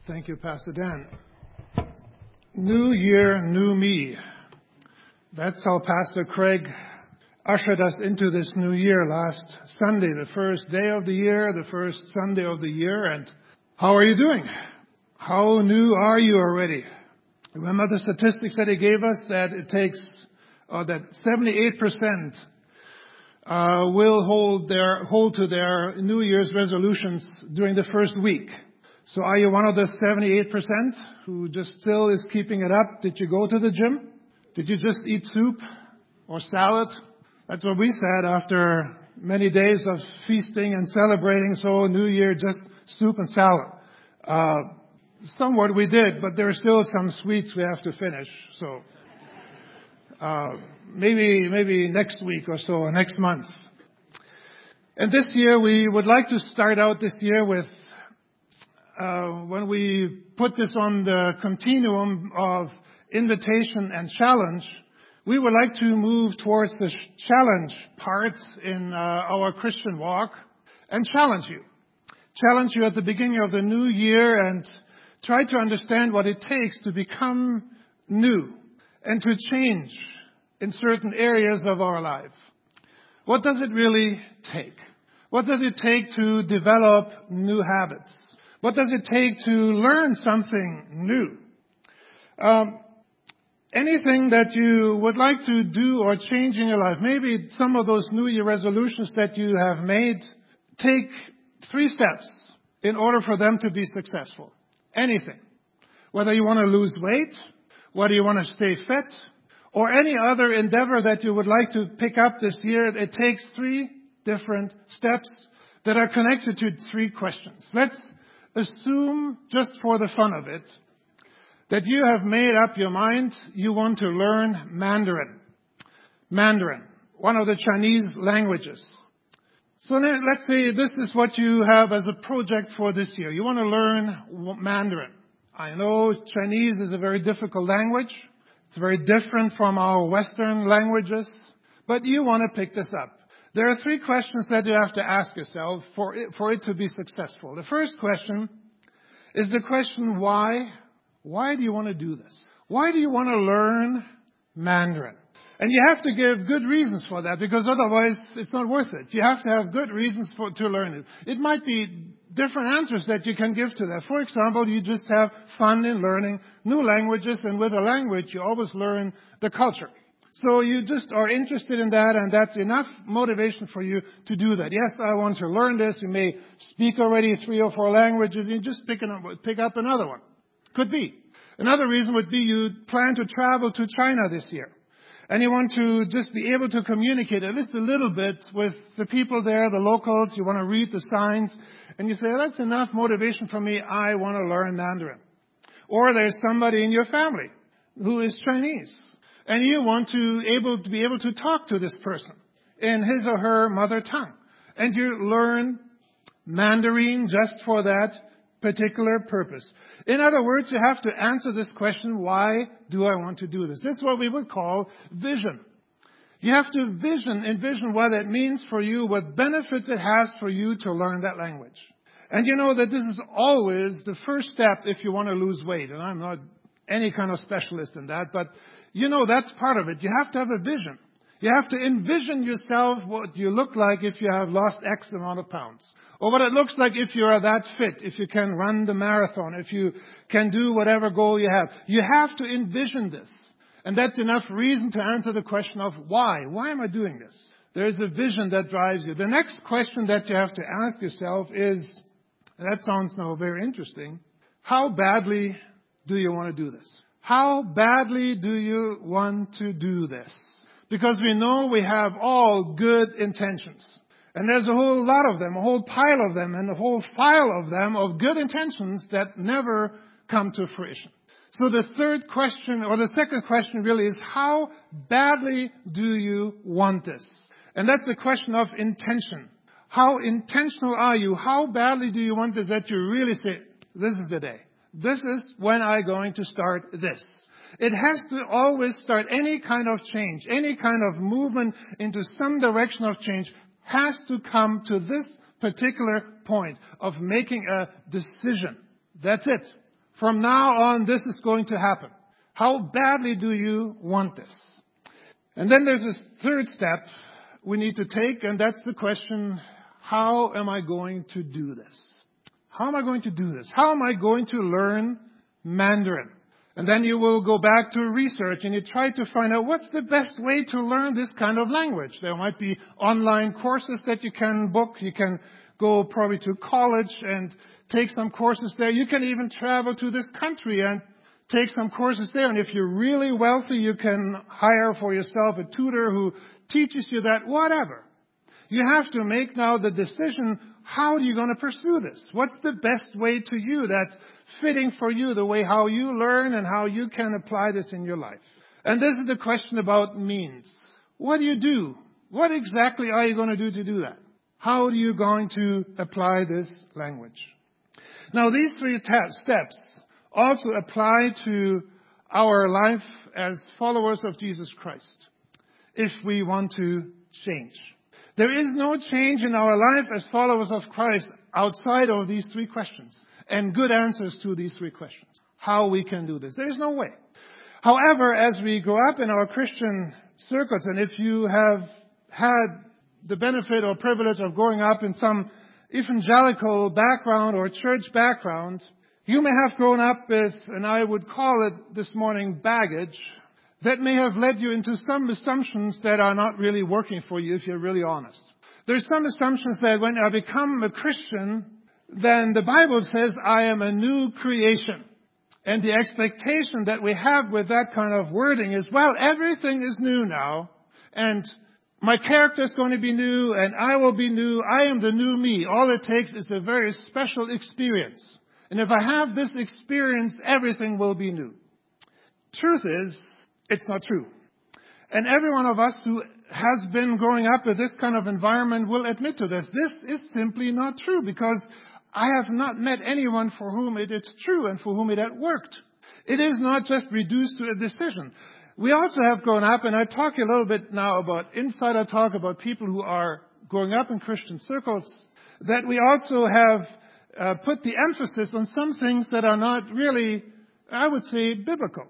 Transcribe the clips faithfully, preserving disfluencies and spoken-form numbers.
Thank you, Pastor Dan. New year, new me. That's how Pastor Craig ushered us into this new year last Sunday, the first day of the year, the first Sunday of the year. And how are you doing? How new are you already? Remember the statistics that he gave us, that it takes, uh, that seventy-eight percent uh, will hold their, hold to their New Year's resolutions during the first week. So are you one of the seventy-eight percent who just still is keeping it up? Did you go to the gym? Did you just eat soup or salad? That's what we said after many days of feasting and celebrating. So New Year, just soup and salad. Uh, somewhat we did, but there are still some sweets we have to finish. So uh, maybe maybe next week or so, or next month. And this year we would like to start out this year with Uh, when we put this on the continuum of invitation and challenge, we would like to move towards the challenge part in uh, our Christian walk and challenge you. Challenge you at the beginning of the new year and try to understand what it takes to become new and to change in certain areas of our life. What does it really take? What does it take to develop new habits? What does it take to learn something new? Um, anything that you would like to do or change in your life, maybe some of those New Year resolutions that you have made, take three steps in order for them to be successful. Anything. Whether you want to lose weight, whether you want to stay fit, or any other endeavor that you would like to pick up this year, it takes three different steps that are connected to three questions. Let's assume, just for the fun of it, that you have made up your mind you want to learn Mandarin. Mandarin, one of the Chinese languages. So let's say this is what you have as a project for this year. You want to learn Mandarin. I know Chinese is a very difficult language. It's very different from our Western languages. But you want to pick this up. There are three questions that you have to ask yourself for it, for it to be successful. The first question is the question, why? Why do you want to do this? Why do you want to learn Mandarin? And you have to give good reasons for that, because otherwise it's not worth it. You have to have good reasons for to learn it. It might be different answers that you can give to that. For example, you just have fun in learning new languages, and with a language you always learn the culture. So you just are interested in that, and that's enough motivation for you to do that. Yes, I want to learn this. You may speak already three or four languages, and you just pick, an, pick up another one. Could be. Another reason would be you plan to travel to China this year, and you want to just be able to communicate at least a little bit with the people there, the locals. You want to read the signs, and you say, that's enough motivation for me. I want to learn Mandarin. Or there's somebody in your family who is Chinese, and you want to able to be able to talk to this person in his or her mother tongue. And you learn Mandarin just for that particular purpose. In other words, you have to answer this question, why do I want to do this? This is what we would call vision. You have to vision, envision what it means for you, what benefits it has for you to learn that language. And you know that this is always the first step if you want to lose weight. And I'm not any kind of specialist in that, but you know, that's part of it. You have to have a vision. You have to envision yourself what you look like if you have lost X amount of pounds. Or what it looks like if you are that fit, if you can run the marathon, if you can do whatever goal you have. You have to envision this. And that's enough reason to answer the question of why. Why am I doing this? There's a vision that drives you. The next question that you have to ask yourself is, and that sounds now very interesting, how badly do you want to do this? How badly do you want to do this? Because we know we have all good intentions. And there's a whole lot of them, a whole pile of them, and a whole file of them of good intentions that never come to fruition. So the third question, or the second question really is, how badly do you want this? And that's a question of intention. How intentional are you? How badly do you want this that you really say, this is the day. This is when I'm going to start this. It has to always start any kind of change, any kind of movement into some direction of change has to come to this particular point of making a decision. That's it. From now on, this is going to happen. How badly do you want this? And then there's a third step we need to take, and that's the question, how am I going to do this? How am I going to do this? How am I going to learn Mandarin? And then you will go back to research and you try to find out what's the best way to learn this kind of language. There might be online courses that you can book. You can go probably to college and take some courses there. You can even travel to this country and take some courses there. And if you're really wealthy, you can hire for yourself a tutor who teaches you that, whatever. You have to make now the decision, how are you going to pursue this? What's the best way to you that's fitting for you, the way how you learn and how you can apply this in your life? And this is the question about means. What do you do? What exactly are you going to do to do that? How are you going to apply this language? Now, these three ta- steps also apply to our life as followers of Jesus Christ, if we want to change. There is no change in our life as followers of Christ outside of these three questions and good answers to these three questions. How we can do this. There is no way. However, as we grow up in our Christian circles, and if you have had the benefit or privilege of growing up in some evangelical background or church background, you may have grown up with, and I would call it this morning, baggage that may have led you into some assumptions that are not really working for you if you're really honest. There's some assumptions that when I become a Christian, then the Bible says I am a new creation. And the expectation that we have with that kind of wording is, well, everything is new now, and my character is going to be new, and I will be new. I am the new me. All it takes is a very special experience. And if I have this experience, everything will be new. Truth is, it's not true. And every one of us who has been growing up with this kind of environment will admit to this. This is simply not true, because I have not met anyone for whom it is true and for whom it had worked. It is not just reduced to a decision. We also have grown up, and I talk a little bit now about insider talk about people who are growing up in Christian circles, that we also have uh, put the emphasis on some things that are not really, I would say, biblical.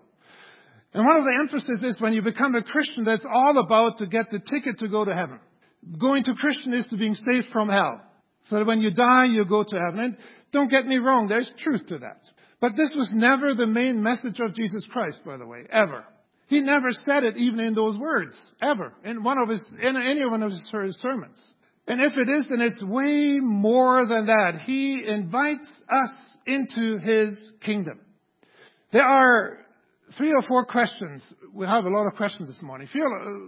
And one of the emphasis is when you become a Christian, that's all about to get the ticket to go to heaven. Going to Christian is to being saved from hell. So that when you die, you go to heaven. And don't get me wrong, there's truth to that. But this was never the main message of Jesus Christ, by the way, ever. He never said it even in those words, ever, in one of his, in any one of his sermons. And if it is, then it's way more than that. He invites us into his kingdom. There are three or four questions. We have a lot of questions this morning. Feel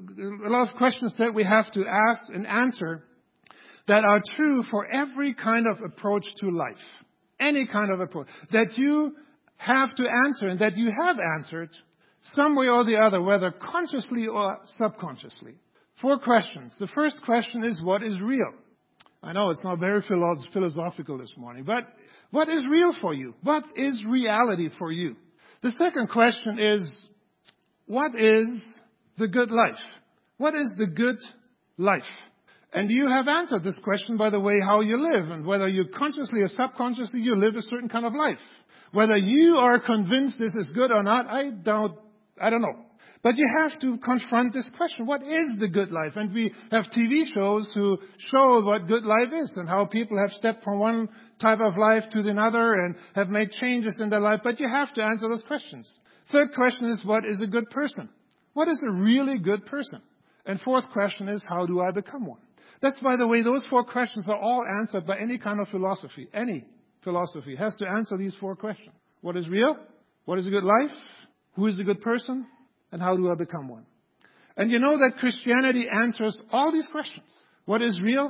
a lot of questions that we have to ask and answer that are true for every kind of approach to life. Any kind of approach. That you have to answer and that you have answered some way or the other, whether consciously or subconsciously. Four questions. The first question is, what is real? I know it's not very philosophical this morning, but what is real for you? What is reality for you? The second question is, what is the good life? What is the good life? And you have answered this question by the way how you live, and whether you consciously or subconsciously you live a certain kind of life. Whether you are convinced this is good or not, I don't, I don't know. But you have to confront this question. What is the good life? And we have T V shows who show what good life is and how people have stepped from one type of life to another and have made changes in their life. But you have to answer those questions. Third question is, what is a good person? What is a really good person? And fourth question is, how do I become one? That's, by the way, those four questions are all answered by any kind of philosophy. Any philosophy has to answer these four questions. What is real? What is a good life? Who is a good person? And how do I become one? And you know that Christianity answers all these questions. What is real?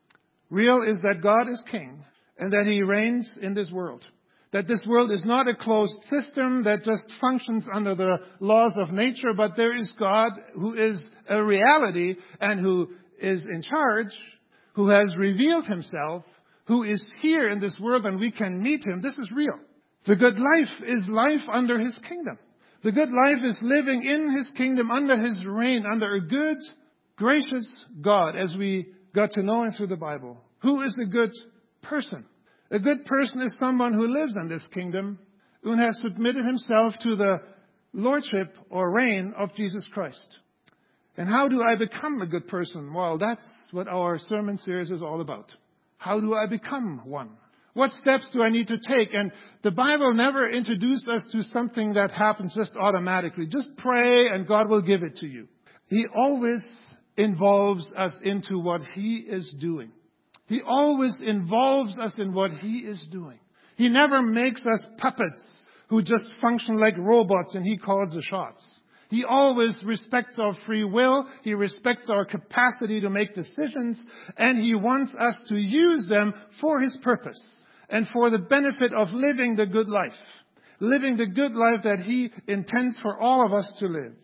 Real is that God is king and that he reigns in this world. That this world is not a closed system that just functions under the laws of nature, but there is God who is a reality and who is in charge, who has revealed himself, who is here in this world and we can meet him. This is real. The good life is life under his kingdom. The good life is living in his kingdom, under his reign, under a good, gracious God, as we got to know him through the Bible. Who is a good person? A good person is someone who lives in this kingdom and has submitted himself to the lordship or reign of Jesus Christ. And how do I become a good person? Well, that's what our sermon series is all about. How do I become one? What steps do I need to take? And the Bible never introduced us to something that happens just automatically. Just pray and God will give it to you. He always involves us into what He is doing. He always involves us in what He is doing. He never makes us puppets who just function like robots and He calls the shots. He always respects our free will. He respects our capacity to make decisions. And He wants us to use them for His purpose and for the benefit of living the good life. Living the good life that He intends for all of us to live.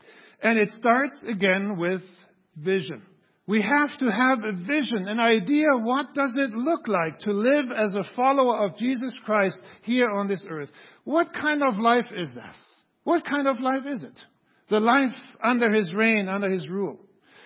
And it starts again with vision. We have to have a vision, an idea. What does it look like to live as a follower of Jesus Christ here on this earth? What kind of life is that? What kind of life is it? The life under His reign, under His rule.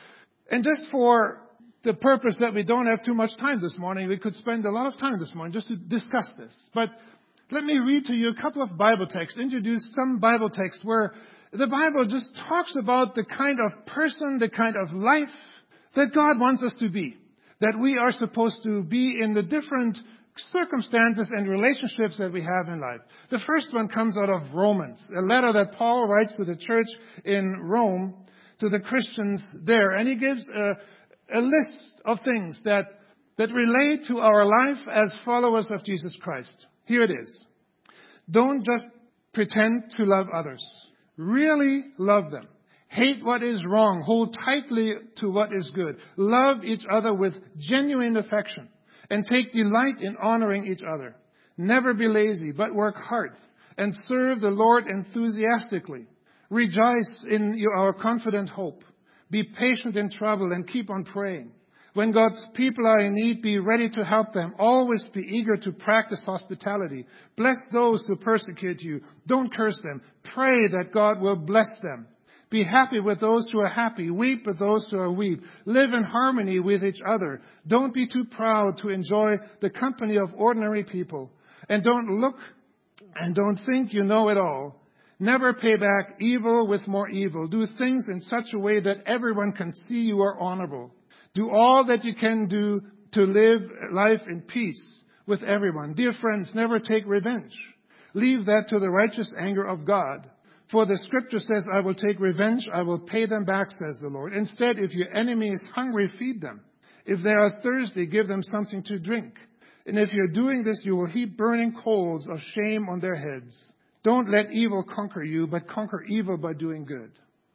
And just for the purpose that we don't have too much time this morning, we could spend a lot of time this morning just to discuss this. But let me read to you a couple of Bible texts, introduce some Bible texts where the Bible just talks about the kind of person, the kind of life that God wants us to be. That we are supposed to be in the different circumstances and relationships that we have in life. The first one comes out of Romans, a letter that Paul writes to the church in Rome, to the Christians there. And he gives a, a list of things that, that relate to our life as followers of Jesus Christ. Here it is. Don't just pretend to love others. Really love them. Hate what is wrong. Hold tightly to what is good. Love each other with genuine affection. And take delight in honoring each other. Never be lazy, but work hard. And serve the Lord enthusiastically. Rejoice in your, our confident hope. Be patient in trouble and keep on praying. When God's people are in need, be ready to help them. Always be eager to practice hospitality. Bless those who persecute you. Don't curse them. Pray that God will bless them. Be happy with those who are happy. Weep with those who are weep. Live in harmony with each other. Don't be too proud to enjoy the company of ordinary people. And don't look and don't think you know it all. Never pay back evil with more evil. Do things in such a way that everyone can see you are honorable. Do all that you can do to live life in peace with everyone. Dear friends, never take revenge. Leave that to the righteous anger of God. For the scripture says, I will take revenge, I will pay them back, says the Lord. Instead, if your enemy is hungry, feed them. If they are thirsty, give them something to drink. And if you're doing this, you will heap burning coals of shame on their heads. Don't let evil conquer you, but conquer evil by doing good.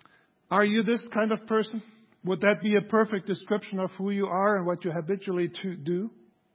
Are you this kind of person? Would that be a perfect description of who you are and what you habitually to do?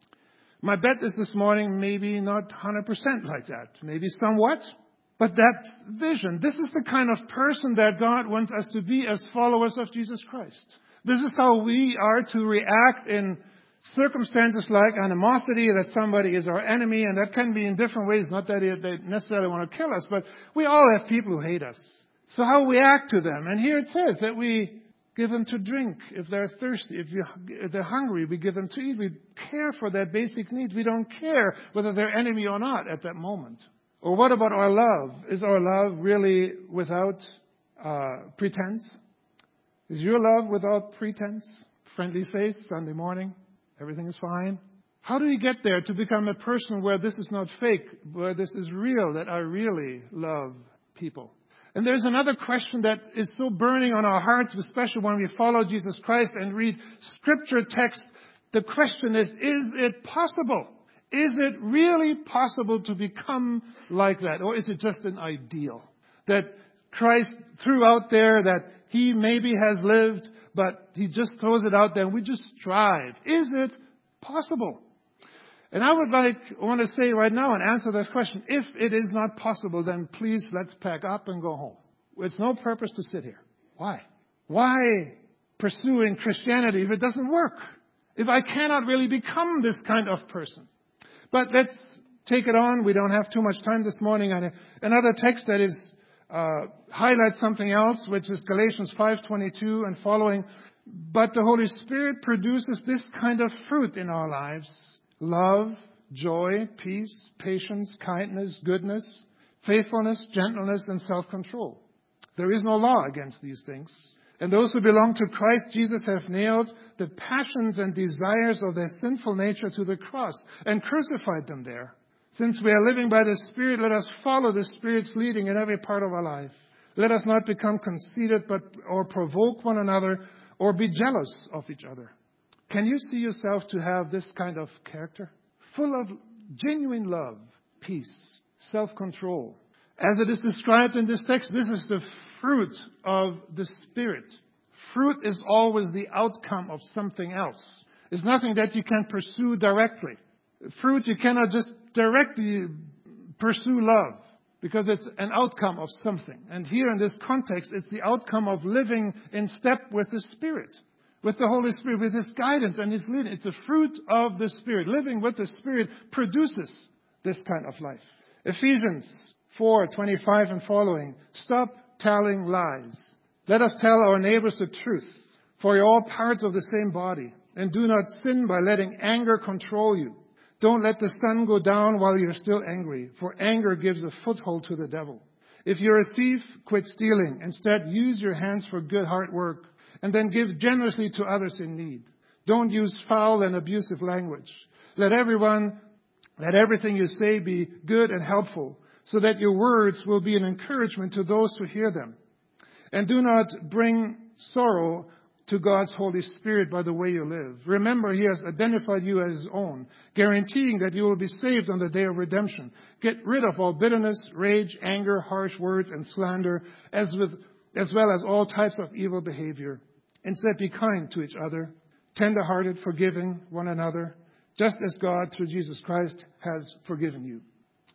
My bet is this morning, maybe not one hundred percent like that. Maybe somewhat. But that vision, this is the kind of person that God wants us to be as followers of Jesus Christ. This is how we are to react in circumstances like animosity, that somebody is our enemy, and that can be in different ways. Not that they necessarily want to kill us, but we all have people who hate us. So how we act to them. And here it says that we give them to drink if they're thirsty. If, you, if they're hungry, we give them to eat. We care for their basic needs. We don't care whether they're enemy or not at that moment. Or what about our love? Is our love really without uh, pretense? Is your love without pretense? Friendly face, Sunday morning, everything is fine. How do you get there to become a person where this is not fake, where this is real, that I really love people? And there's another question that is so burning on our hearts, especially when we follow Jesus Christ and read scripture text. The question is, is it possible? Is it really possible to become like that? Or is it just an ideal that Christ threw out there, that He maybe has lived, but He just throws it out there and we just strive? Is it possible? And I would like, I want to say right now and answer that question. If it is not possible, then please let's pack up and go home. It's no purpose to sit here. Why? Why pursuing Christianity if it doesn't work? If I cannot really become this kind of person? But let's take it on. We don't have too much time this morning. And another text that is uh, highlights something else, which is Galatians five twenty-two and following. But the Holy Spirit produces this kind of fruit in our lives: love, joy, peace, patience, kindness, goodness, faithfulness, gentleness, and self-control. There is no law against these things. And those who belong to Christ Jesus have nailed the passions and desires of their sinful nature to the cross and crucified them there. Since we are living by the Spirit, let us follow the Spirit's leading in every part of our life. Let us not become conceited but or provoke one another or be jealous of each other. Can you see yourself to have this kind of character? Full of genuine love, peace, self-control. As it is described in this text, this is the fruit of the Spirit. Fruit is always the outcome of something else. It's nothing that you can pursue directly. Fruit, you cannot just directly pursue love because it's an outcome of something. And here in this context, it's the outcome of living in step with the Spirit, with the Holy Spirit, with His guidance and His leading. It's a fruit of the Spirit. Living with the Spirit produces this kind of life. Ephesians four twenty-five and following. Stop telling lies. Let us tell our neighbors the truth, for you're all parts of the same body. And do not sin by letting anger control you. Don't let the sun go down while you're still angry, for anger gives a foothold to the devil. If you're a thief, quit stealing. Instead, use your hands for good hard work, and then give generously to others in need. Don't use foul and abusive language. Let everyone, let everything you say be good and helpful, so that your words will be an encouragement to those who hear them. And do not bring sorrow to God's Holy Spirit by the way you live. Remember, He has identified you as His own, guaranteeing that you will be saved on the day of redemption. Get rid of all bitterness, rage, anger, harsh words, and slander, as, with, as well as all types of evil behavior. Instead, be kind to each other, tender-hearted, forgiving one another, just as God, through Jesus Christ, has forgiven you.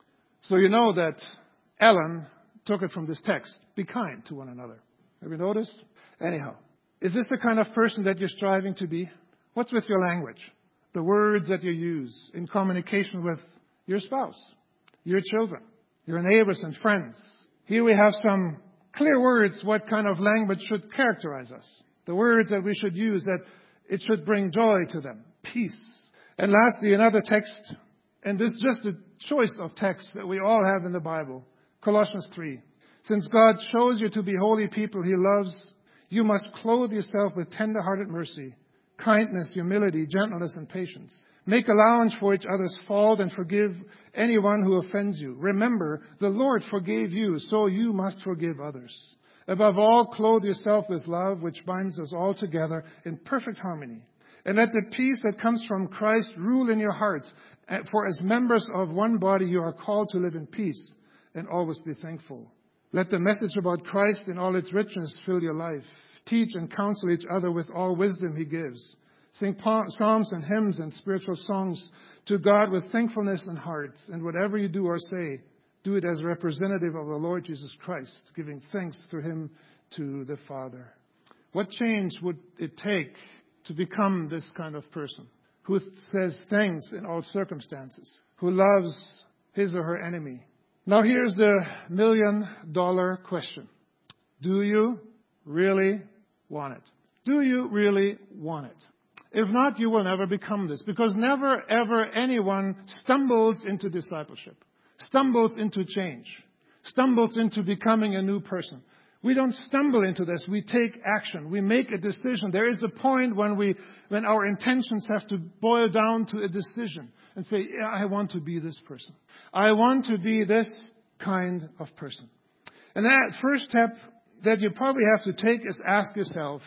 So you know that Ellen took it from this text. Be kind to one another. Have you noticed? Anyhow, is this the kind of person that you're striving to be? What's with your language? The words that you use in communication with your spouse, your children, your neighbors and friends. Here we have some clear words what kind of language should characterize us. The words that we should use, that it should bring joy to them, peace. And lastly, another text, and this is just a choice of texts that we all have in the Bible, Colossians three. Since God chose you to be holy people He loves, you must clothe yourself with tender-hearted mercy, kindness, humility, gentleness, and patience. Make allowance for each other's fault and forgive anyone who offends you. Remember, the Lord forgave you, so you must forgive others. Above all, clothe yourself with love, which binds us all together in perfect harmony. And let the peace that comes from Christ rule in your hearts. For as members of one body, you are called to live in peace and always be thankful. Let the message about Christ in all its richness fill your life. Teach and counsel each other with all wisdom He gives. Sing psalms and hymns and spiritual songs to God with thankfulness in hearts. And whatever you do or say, do it as representative of the Lord Jesus Christ, giving thanks through Him to the Father. What change would it take to become this kind of person who says thanks in all circumstances, who loves his or her enemy? Now here's the million dollar question. Do you really want it? Do you really want it? If not, you will never become this, because never ever anyone stumbles into discipleship, stumbles into change, stumbles into becoming a new person. We don't stumble into this. We take action. We make a decision. There is a point when we, when our intentions have to boil down to a decision and say, yeah, I want to be this person. I want to be this kind of person. And that first step that you probably have to take is ask yourself,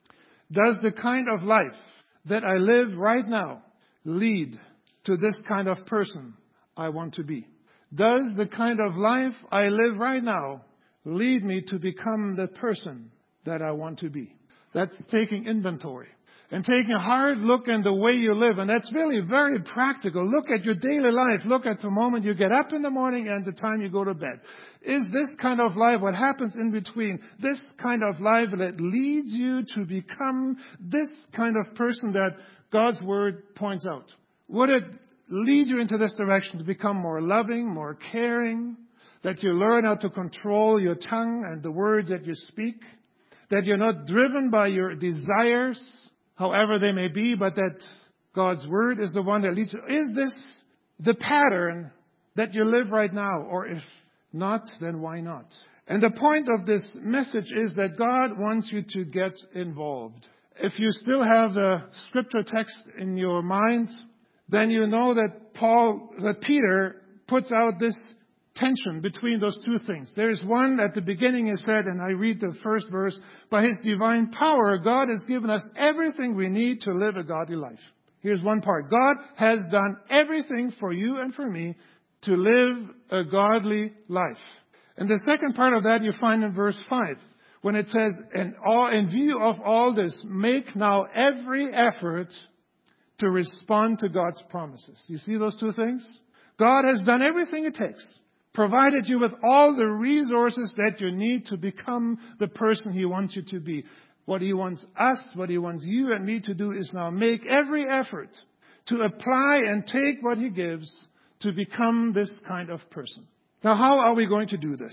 does the kind of life that I live right now lead to this kind of person I want to be? Does the kind of life I live right now lead me to become the person that I want to be? That's taking inventory and taking a hard look in the way you live. And that's really very practical. Look at your daily life. Look at the moment you get up in the morning and the time you go to bed. Is this kind of life, what happens in between, this kind of life that leads you to become this kind of person that God's Word points out? Would it lead you into this direction to become more loving, more caring, that you learn how to control your tongue and the words that you speak, that you're not driven by your desires, however they may be, but that God's Word is the one that leads you? Is this the pattern that you live right now? Or if not, then why not? And the point of this message is that God wants you to get involved. If you still have the scripture text in your mind, then you know that Paul, that Peter puts out this tension between those two things. There's one at the beginning, he said, and I read the first verse, by His divine power, God has given us everything we need to live a godly life. Here's one part. God has done everything for you and for me to live a godly life. And the second part of that you find in verse five, when it says, "And all, in view of all this, make now every effort to respond to God's promises." You see those two things? God has done everything it takes, provided you with all the resources that you need to become the person He wants you to be. What He wants us, what He wants you and me to do is now make every effort to apply and take what He gives to become this kind of person. Now, how are we going to do this?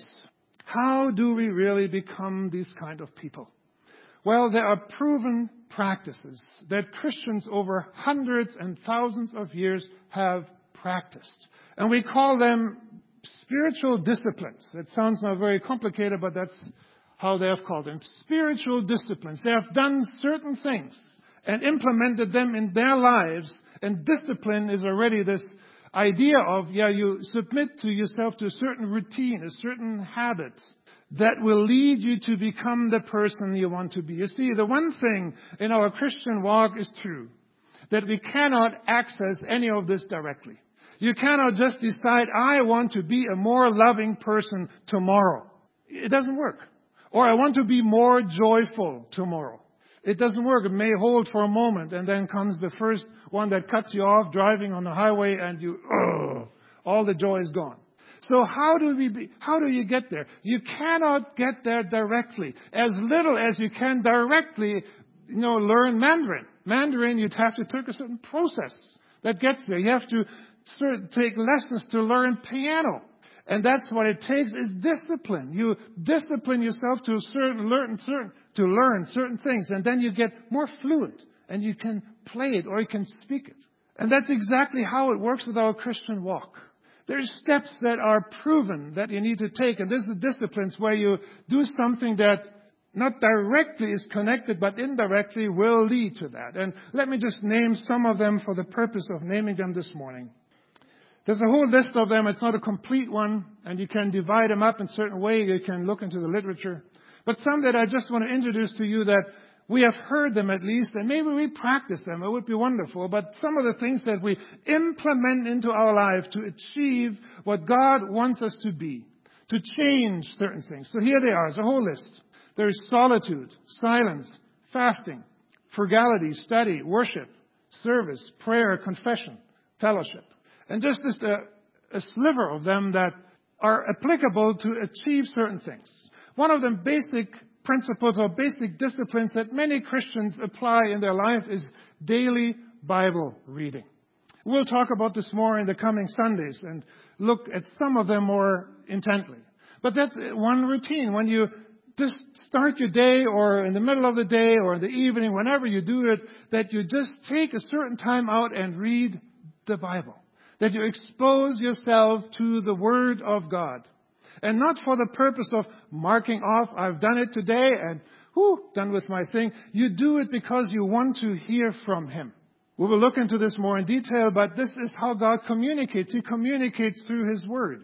How do we really become these kind of people? Well, there are proven practices that Christians over hundreds and thousands of years have practiced. And we call them spiritual disciplines. It sounds now very complicated, but that's how they have called them. Spiritual disciplines. They have done certain things and implemented them in their lives. And discipline is already this idea of, yeah, you submit to yourself to a certain routine, a certain habit that will lead you to become the person you want to be. You see, the one thing in our Christian walk is true, that we cannot access any of this directly. You cannot just decide, I want to be a more loving person tomorrow. It doesn't work. Or I want to be more joyful tomorrow. It doesn't work. It may hold for a moment, and then comes the first one that cuts you off driving on the highway, and you, oh, all the joy is gone. So how do we be, how do you get there? You cannot get there directly. As little as you can directly, you know, learn Mandarin. Mandarin, you'd have to take a certain process that gets there. You have to take lessons to learn piano. And that's what it takes is discipline. You discipline yourself to certain, learn, certain, to learn certain things. And then you get more fluent. And you can play it or you can speak it. And that's exactly how it works with our Christian walk. There's steps that are proven that you need to take. And this is disciplines where you do something that not directly is connected, but indirectly will lead to that. And let me just name some of them for the purpose of naming them this morning. There's a whole list of them. It's not a complete one, and you can divide them up in a certain way. You can look into the literature. But some that I just want to introduce to you that we have heard them at least, and maybe we practice them. It would be wonderful. But some of the things that we implement into our life to achieve what God wants us to be, to change certain things. So here they are. It's a whole list. There is solitude, silence, fasting, frugality, study, worship, service, prayer, confession, fellowship. And just, just a, a sliver of them that are applicable to achieve certain things. One of them, basic principles or basic disciplines that many Christians apply in their life is daily Bible reading. We'll talk about this more in the coming Sundays and look at some of them more intently. But that's one routine. When you just start your day or in the middle of the day or in the evening, whenever you do it, that you just take a certain time out and read the Bible. That you expose yourself to the Word of God. And not for the purpose of marking off, I've done it today and, whew, done with my thing. You do it because you want to hear from Him. We will look into this more in detail, but this is how God communicates. He communicates through His Word.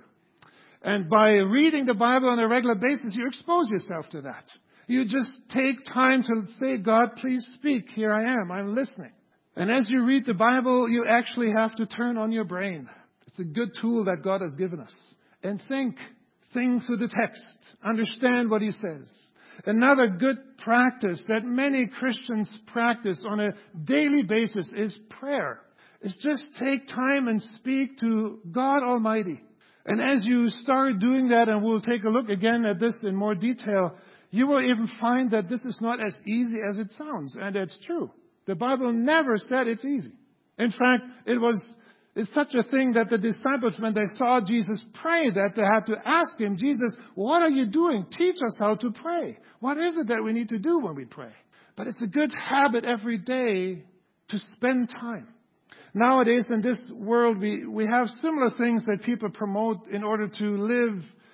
And by reading the Bible on a regular basis, you expose yourself to that. You just take time to say, God, please speak. Here I am. I'm listening. And as you read the Bible, you actually have to turn on your brain. It's a good tool that God has given us. And think. Think through the text. Understand what He says. Another good practice that many Christians practice on a daily basis is prayer. It's just take time and speak to God Almighty. And as you start doing that, and we'll take a look again at this in more detail, you will even find that this is not as easy as it sounds. And it's true. The Bible never said it's easy. In fact, it was it's such a thing that the disciples, when they saw Jesus pray, that they had to ask Him, Jesus, what are you doing? Teach us how to pray. What is it that we need to do when we pray? But it's a good habit every day to spend time. Nowadays in this world, we, we have similar things that people promote in order to live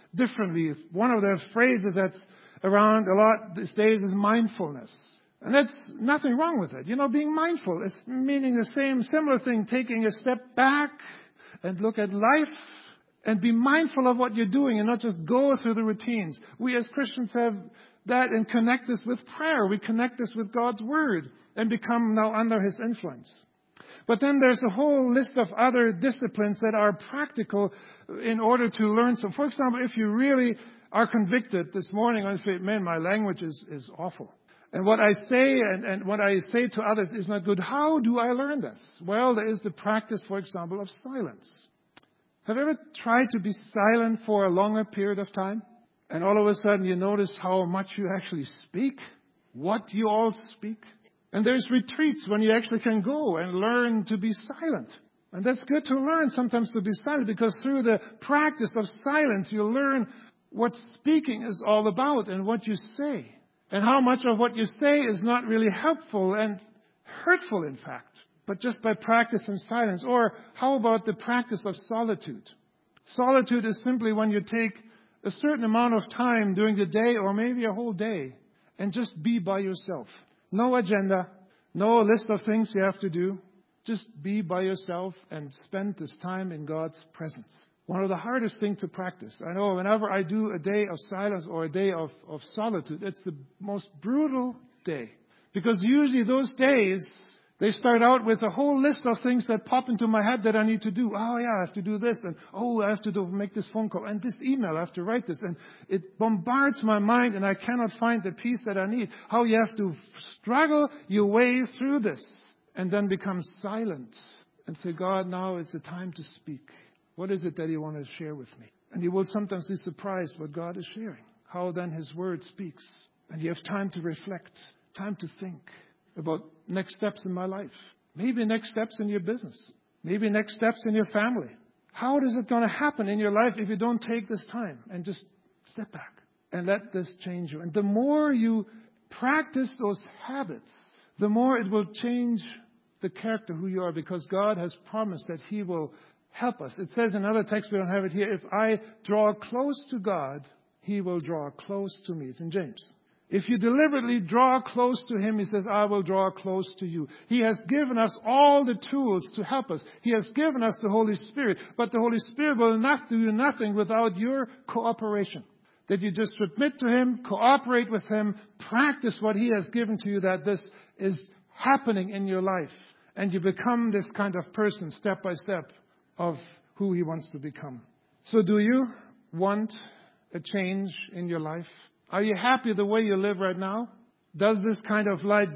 differently. One of the phrases that's around a lot these days is mindfulness. And that's nothing wrong with it. You know, being mindful is meaning the same, similar thing, taking a step back and look at life and be mindful of what you're doing and not just go through the routines. We as Christians have that and connect this with prayer. We connect this with God's Word and become now under His influence. But then there's a whole list of other disciplines that are practical in order to learn some. For example, if you really are convicted this morning, I say, man, my language is, is awful. And what I say and, and what I say to others is not good. How do I learn this? Well, there is the practice, for example, of silence. Have you ever tried to be silent for a longer period of time? And all of a sudden you notice how much you actually speak, what you all speak. And there's retreats when you actually can go and learn to be silent. And that's good to learn sometimes to be silent, because through the practice of silence you learn what speaking is all about and what you say. And how much of what you say is not really helpful and hurtful, in fact, but just by practice in silence. Or how about the practice of solitude? Solitude is simply when you take a certain amount of time during the day or maybe a whole day and just be by yourself. No agenda, no list of things you have to do. Just be by yourself and spend this time in God's presence. One of the hardest things to practice. I know whenever I do a day of silence or a day of, of solitude, it's the most brutal day. Because usually those days, they start out with a whole list of things that pop into my head that I need to do. Oh yeah, I have to do this. And oh, I have to do, make this phone call. And this email, I have to write this. And it bombards my mind and I cannot find the peace that I need. How you have to struggle your way through this. And then become silent. And say, God, now it's the time to speak. What is it that you want to share with me? And you will sometimes be surprised what God is sharing. How then His Word speaks. And you have time to reflect. Time to think about next steps in my life. Maybe next steps in your business. Maybe next steps in your family. How is it going to happen in your life if you don't take this time and just step back and let this change you? And the more you practice those habits, the more it will change the character who you are, because God has promised that He will help us. It says in another text, we don't have it here, if I draw close to God, He will draw close to me. It's in James. If you deliberately draw close to Him, He says, I will draw close to you. He has given us all the tools to help us. He has given us the Holy Spirit. But the Holy Spirit will not do nothing without your cooperation. That you just submit to Him, cooperate with Him, practice what He has given to you, that this is happening in your life. And you become this kind of person, step by step, of who He wants to become. So do you want a change in your life? Are you happy the way you live right now? Does this kind of life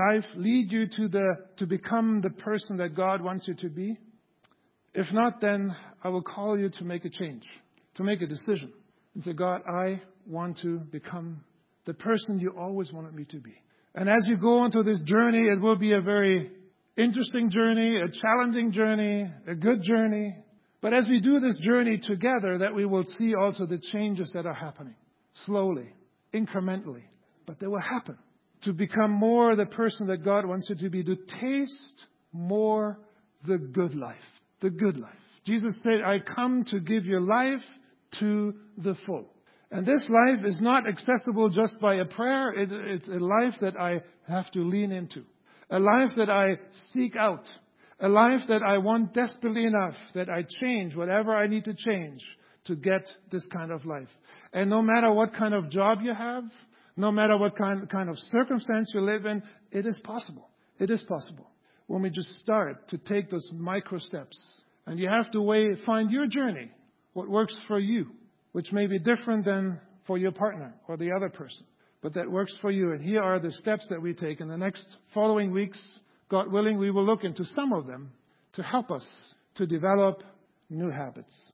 lead you to the to become the person that God wants you to be? If not, then I will call you to make a change, to make a decision. And say, God, I want to become the person you always wanted me to be. And as you go into this journey, it will be a very interesting journey, a challenging journey, a good journey. But as we do this journey together, that we will see also the changes that are happening. Slowly, incrementally. But they will happen. To become more the person that God wants you to be. To taste more the good life. The good life. Jesus said, I come to give you life to the full. And this life is not accessible just by a prayer. It, it's a life that I have to lean into. A life that I seek out. A life that I want desperately enough that I change whatever I need to change to get this kind of life. And no matter what kind of job you have, no matter what kind, kind of circumstance you live in, it is possible. It is possible. When we just start to take those micro steps. And you have to weigh, find your journey. What works for you. Which may be different than for your partner or the other person. But that works for you. And here are the steps that we take. In the next following weeks, God willing, we will look into some of them to help us to develop new habits.